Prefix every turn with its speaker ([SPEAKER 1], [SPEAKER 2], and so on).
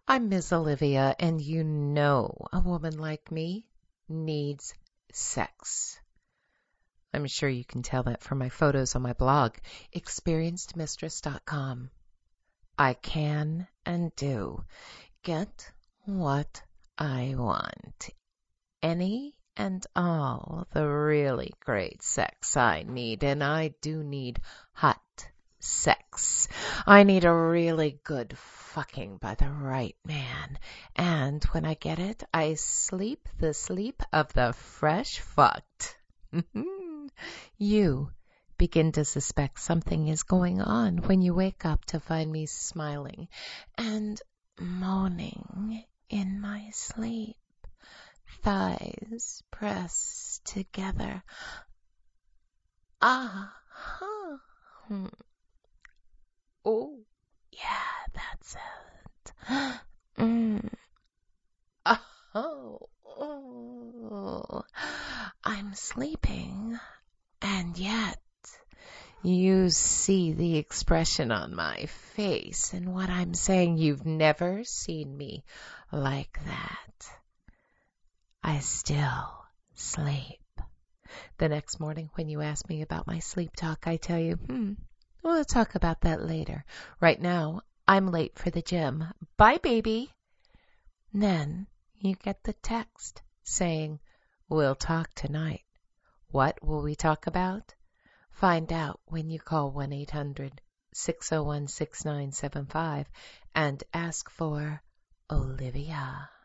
[SPEAKER 1] I'm Miss Olivia, and you know a woman like me needs sex. I'm sure you can tell that from my photos on my blog, experiencedmistress.com. I can and do get what I want. Any and all the really great sex I need, and I do need hot sex. I need a really good fucking by the right man. And when I get it, I sleep the sleep of the fresh fucked. You begin to suspect something is going on when you wake up to find me smiling and moaning in my sleep. Thighs pressed together. Ah-ha. Oh, yeah, that's it. Oh, I'm sleeping, and yet you see the expression on my face, and what I'm saying, you've never seen me like that. I still sleep. The next morning when you ask me about my sleep talk, I tell you, we'll talk about that later. Right now, I'm late for the gym. Bye, baby. Then you get the text saying, we'll talk tonight. What will we talk about? Find out when you call 1-800-601-6975 and ask for Olivia.